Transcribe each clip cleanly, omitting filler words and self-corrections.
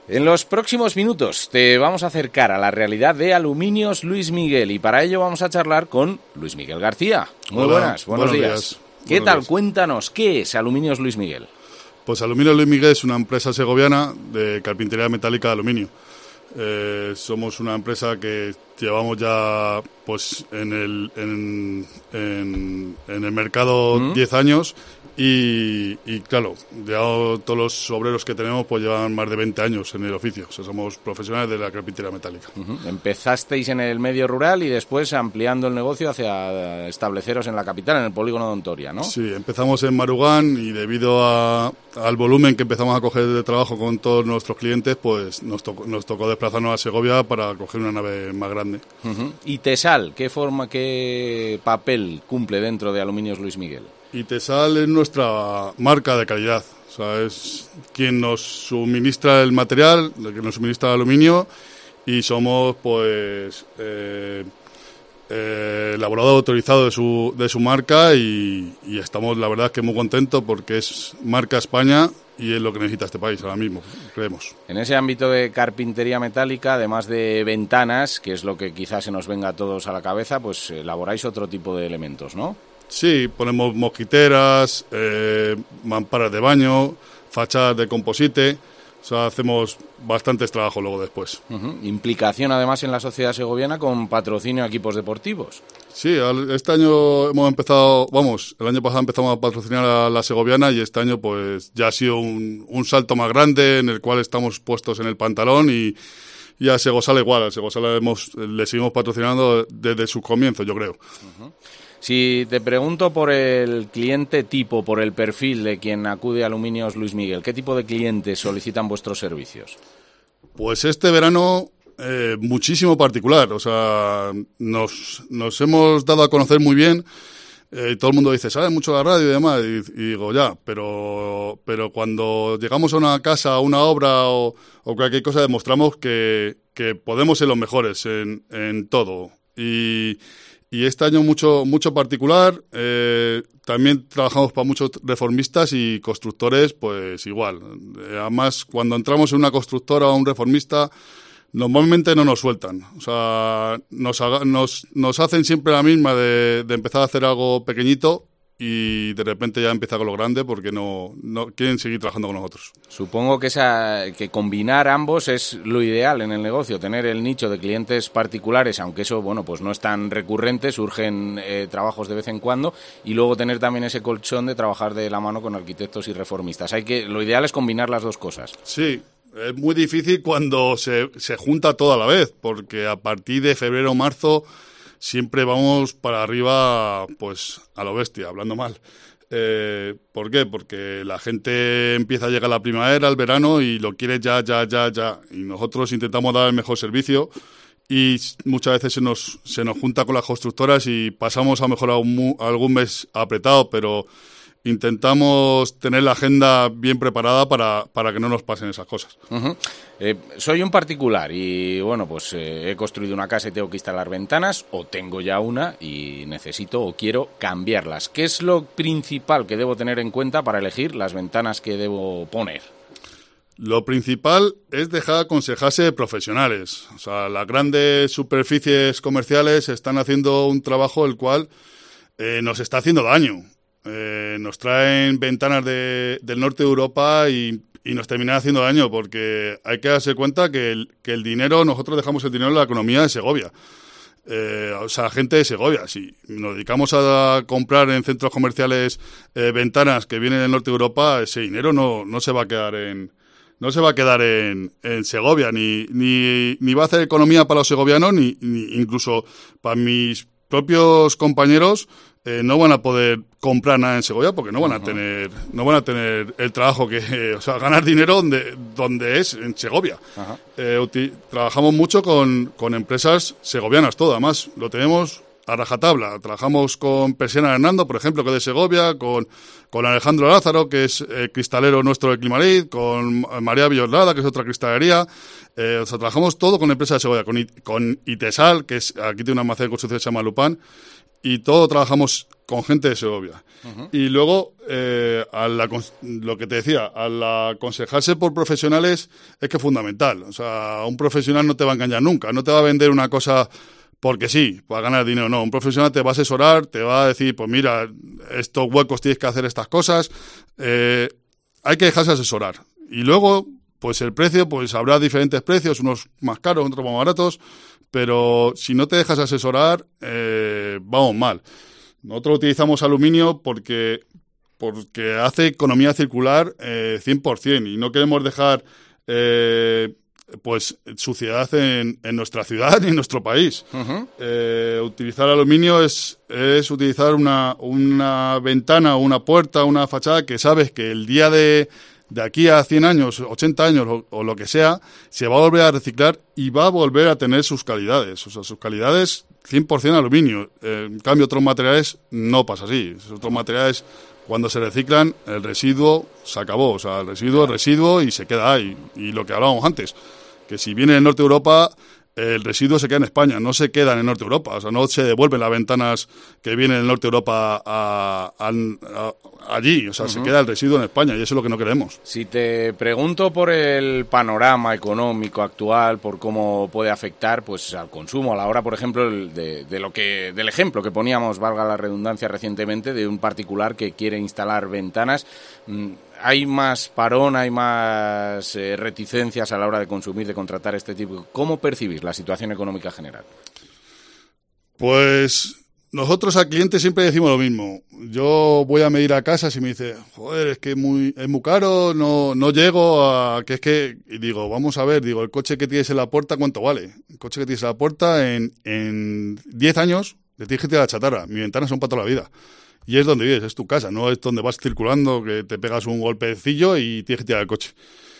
En los próximos minutos te vamos a acercar a la realidad de Aluminios Luis Miguel y para ello vamos a charlar con Luis Miguel García. Muy buenos días. ¿Qué tal? Cuéntanos, ¿qué es Aluminios Luis Miguel? Pues Aluminios Luis Miguel es una empresa segoviana de carpintería metálica de aluminio. Somos una empresa que llevamos ya pues en el mercado 10 años y claro, ya todos los obreros que tenemos pues llevan más de 20 años en el oficio. O sea, somos profesionales de la carpintería metálica. Empezasteis en el medio rural y después ampliando el negocio hacia estableceros en la capital, en el polígono de Ontoria, ¿no? Sí, empezamos en Marugán y debido al volumen que empezamos a coger de trabajo con todos nuestros clientes, pues nos tocó desplazarnos a Segovia para coger una nave más grande. ¿Y Tesal, qué papel cumple dentro de Aluminios Luis Miguel? Y Tesal es nuestra marca de calidad, o sea, es quien nos suministra el material, el que nos suministra el aluminio y somos pues elaborador autorizado de su marca y estamos la verdad que muy contentos porque es marca España y es lo que necesita este país ahora mismo, creemos. En ese ámbito de carpintería metálica, además de ventanas, que es lo que quizás se nos venga a todos a la cabeza, pues elaboráis otro tipo de elementos, ¿no? Sí, ponemos mosquiteras, mamparas de baño, fachadas de composite, o sea, hacemos bastantes trabajos luego después. Implicación además en la sociedad segoviana con patrocinio a equipos deportivos. Sí, este año hemos empezado, el año pasado empezamos a patrocinar a la segoviana y este año pues ya ha sido un salto más grande en el cual estamos puestos en el pantalón y a Segosal igual, a Segosal le seguimos patrocinando desde sus comienzos, yo creo. Si te pregunto por el cliente tipo, por el perfil de quien acude a Aluminios Luis Miguel, ¿qué tipo de clientes solicitan vuestros servicios? Pues este verano muchísimo particular, o sea, nos hemos dado a conocer muy bien. Todo el mundo dice, ¿sabes mucho de la radio y demás? Y digo, ya, pero cuando llegamos a una casa, a una obra o cualquier cosa, demostramos que podemos ser los mejores en todo. Y este año mucho particular, también trabajamos para muchos reformistas y constructores, pues igual. Además, cuando entramos en una constructora o un reformista, normalmente no nos sueltan. O sea, nos hacen siempre la misma de empezar a hacer algo pequeñito y de repente ya empieza con lo grande porque no quieren seguir trabajando con nosotros. Supongo que que combinar ambos es lo ideal en el negocio, tener el nicho de clientes particulares, aunque eso pues no es tan recurrente, surgen trabajos de vez en cuando, y luego tener también ese colchón de trabajar de la mano con arquitectos y reformistas. Lo ideal es combinar las dos cosas. Sí. Es muy difícil cuando se junta todo a la vez, porque a partir de febrero o marzo siempre vamos para arriba, pues a lo bestia, hablando mal. ¿Por qué? Porque la gente empieza a llegar la primavera, el verano y lo quiere ya. Y nosotros intentamos dar el mejor servicio y muchas veces se nos junta con las constructoras y pasamos a lo mejor algún mes apretado, pero intentamos tener la agenda bien preparada para que no nos pasen esas cosas. Soy un particular y he construido una casa y tengo que instalar ventanas, o tengo ya una y necesito o quiero cambiarlas. ¿Qué es lo principal que debo tener en cuenta para elegir las ventanas que debo poner? Lo principal es dejar aconsejarse de profesionales. O sea, las grandes superficies comerciales están haciendo un trabajo el cual nos está haciendo daño. Nos traen ventanas del norte de Europa y nos terminan haciendo daño porque hay que darse cuenta que el dinero, nosotros dejamos el dinero en la economía de Segovia. Gente de Segovia. Si nos dedicamos a comprar en centros comerciales ventanas que vienen del norte de Europa, ese dinero no se va a quedar en Segovia, ni va a hacer economía para los segovianos, ni incluso para mis propios compañeros. No van a poder comprar nada en Segovia porque no van a tener el trabajo ganar dinero donde es en Segovia. Trabajamos mucho con empresas segovianas, todo, además lo tenemos a rajatabla. Trabajamos con Persiana Hernando, por ejemplo, que es de Segovia, con Alejandro Lázaro, que es cristalero nuestro de Climarid, con María Villoslada, que es otra cristalería. O sea, trabajamos todo con empresas de Segovia, con Itesal, que es aquí tiene una almacén de construcción que se llama Lupán, y todo trabajamos con gente de Segovia. Uh-huh. Y luego, lo que te decía, al aconsejarse por profesionales es que es fundamental. O sea, un profesional no te va a engañar nunca, no te va a vender una cosa porque sí, para ganar dinero, no. Un profesional te va a asesorar, te va a decir, pues mira, estos huecos tienes que hacer estas cosas. Hay que dejarse asesorar. Y luego, pues el precio, pues habrá diferentes precios, unos más caros, otros más baratos, pero si no te dejas asesorar, vamos mal. Nosotros utilizamos aluminio porque hace economía circular 100% y no queremos dejar pues suciedad en nuestra ciudad y en nuestro país. Uh-huh. Utilizar aluminio es utilizar una ventana, una puerta, una fachada que sabes que el día de aquí a 100 años, 80 años o lo que sea, se va a volver a reciclar y va a volver a tener sus calidades. O sea, sus calidades 100% aluminio. En cambio, otros materiales no pasa así. Otros materiales, cuando se reciclan, el residuo se acabó. O sea, el residuo es residuo y se queda ahí. Y lo que hablábamos antes, que si viene del norte de Europa, el residuo se queda en España, no se queda en el norte de Europa. O sea, no se devuelven las ventanas que vienen del norte de Europa allí. O sea, se queda el residuo en España y eso es lo que no queremos. Si te pregunto por el panorama económico actual, por cómo puede afectar pues al consumo, a la hora, por ejemplo, del ejemplo que poníamos, valga la redundancia, recientemente, de un particular que quiere instalar ventanas, ¿hay más parón, hay más reticencias a la hora de consumir, de contratar este tipo? ¿Cómo percibís la situación económica general? Pues nosotros al cliente siempre decimos lo mismo. Yo voy a medir a casa si me dice, joder, es que es muy caro, no llego a... Y digo, vamos a ver, el coche que tienes en la puerta, ¿cuánto vale? El coche que tienes en la puerta en 10 años le tienes que tirar la chatarra. Mis ventanas son para toda la vida. Y es donde vives, es tu casa, no es donde vas circulando, que te pegas un golpecillo y tienes que tirar el coche.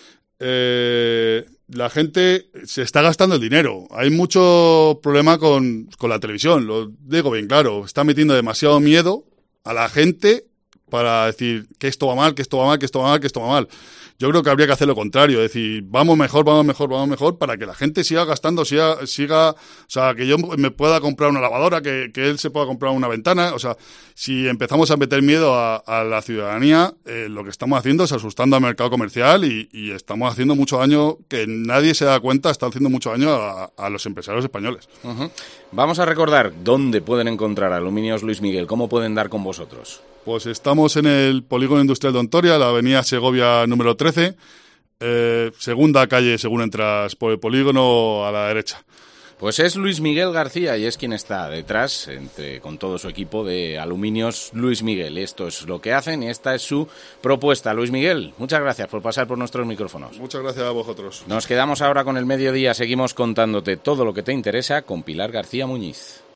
La gente se está gastando el dinero. Hay mucho problema con la televisión, lo digo bien claro. Está metiendo demasiado miedo a la gente para decir que esto va mal, que esto va mal, que esto va mal, que esto va mal. Yo creo que habría que hacer lo contrario, decir, vamos mejor, para que la gente siga gastando, siga, o sea, que yo me pueda comprar una lavadora, que él se pueda comprar una ventana. O sea, si empezamos a meter miedo a la ciudadanía, lo que estamos haciendo es asustando al mercado comercial y estamos haciendo mucho daño que nadie se da cuenta, está haciendo mucho daño a los empresarios españoles. Uh-huh. Vamos a recordar dónde pueden encontrar Aluminios Luis Miguel, cómo pueden dar con vosotros. Pues estamos en el Polígono Industrial de Ontoria, la avenida Segovia número 13, segunda calle según entras por el polígono a la derecha. Pues es Luis Miguel García y es quien está detrás, con todo su equipo de Aluminios Luis Miguel. Esto es lo que hacen y esta es su propuesta. Luis Miguel, muchas gracias por pasar por nuestros micrófonos. Muchas gracias a vosotros. Nos quedamos ahora con el mediodía, seguimos contándote todo lo que te interesa con Pilar García Muñiz.